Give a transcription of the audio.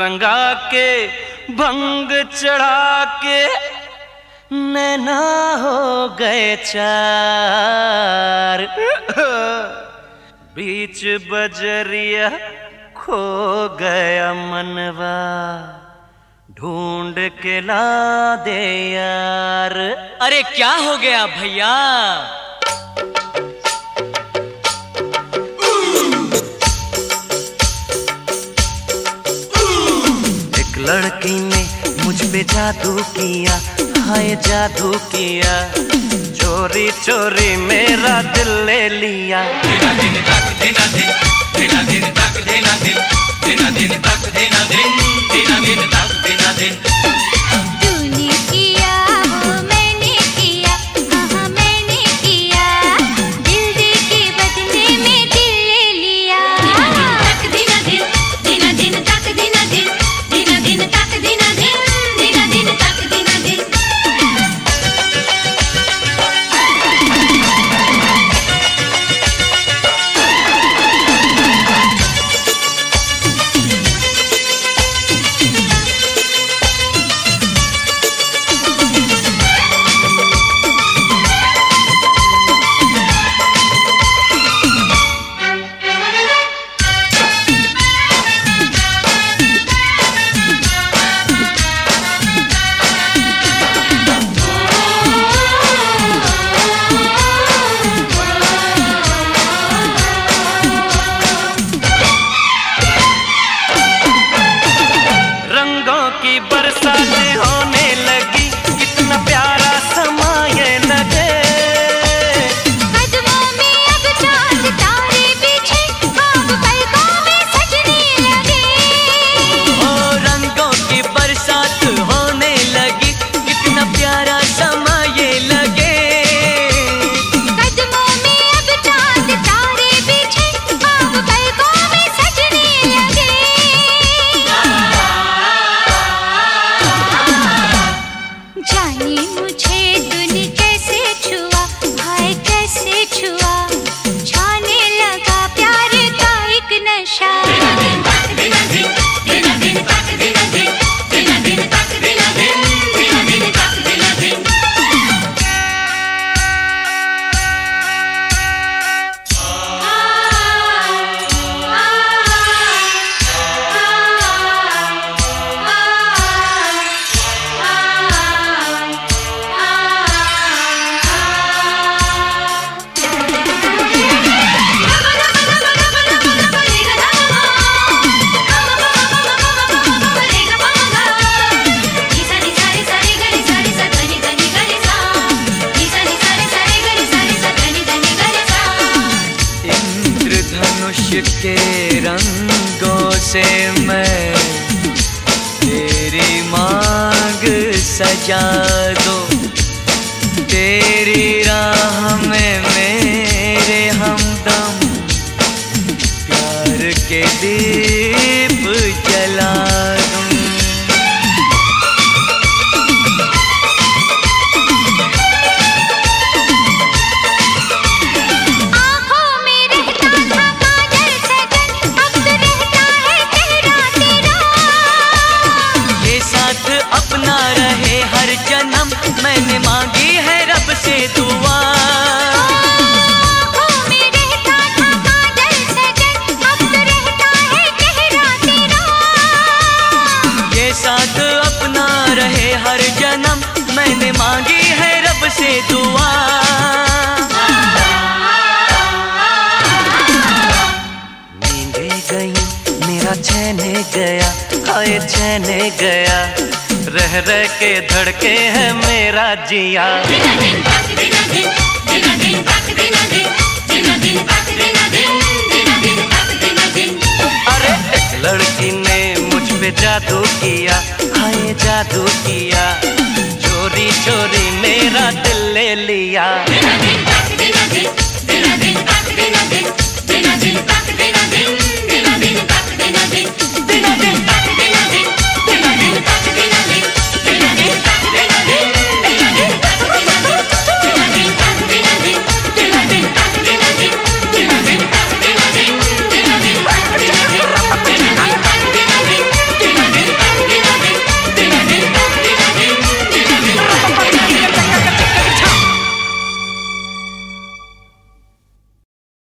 रंगा के भंग चढ़ा के नैना हो गए चार। बीच बजरिया खो गया मनवा, ढूंढ के ला दे यार। अरे क्या हो गया भैया? एक लड़की ने मुझ पे जादू किया, हाय जादू किया, चोरी चोरी मेरा दिल ले लिया। देना दिन तक देना दिन, देना दिन तक देना दिन, देना दिन तक देना दिन, देना दिन तक देना दिन। तूने किया वो मैंने किया, हाँ मैंने किया, दिल दे के बदले में दिल ले लिया। देना दिन तक देना दिन, देना दिन तक देना दिन, देना दिन तक देना दिन, देना दिन तक देना दिन। बरसातें होने लगी, कितना प्यारा समा ये लगे। कदमों में अब चांद तारे बिछे, ख्वाब पलकों में सजने लगे। ओ रंगों की बरसात होने लगी, कितना प्यारा समा ये लगे। कदमों में अब चांद तारे बिछे, ख्वाब पलकों में सजने लगे। जाने मुझे तूने कैसे छुआ, हाय कैसे छुआ, छाने लगा प्यार का एक नशा। देना दिन तक देना दिन, देना दिन तक देना दिन, देना दिन तक देना दिन, देना दिन तक देना दिन। इंद्रधनुष के रंगों से मैं तेरी मांग सजा दूं, तेरी राह में मेरे हमदम प्यार के दीप जला दूं। आँखों में रहता था काजल सजन, अब तो रहता है चेहरा तेरा। ये साथ अपना रहे हर जन्म, मैंने मांगी है रब से दुआ। आँखों में रहता था काजल सजन, अब तो रहता है चेहरा तेरा। ये साथ अपना रहे हर जन्म, मैंने मांगी है रब से दुआ। नींदे गई मेरा चैन गया, हाय चैन गया, रह रह के धड़के है मेरा जिया। देना दिन तक देना दिन, देना दिन तक देना दिन, देना दिन तक देना दिन, देना दिन तक देना दिन। अरे एक लड़की ने मुझ पे जादू किया, हाय जादू किया, चोरी चोरी मेरा दिल ले लिया। देना दिन तक देना दिन, देना दिन तक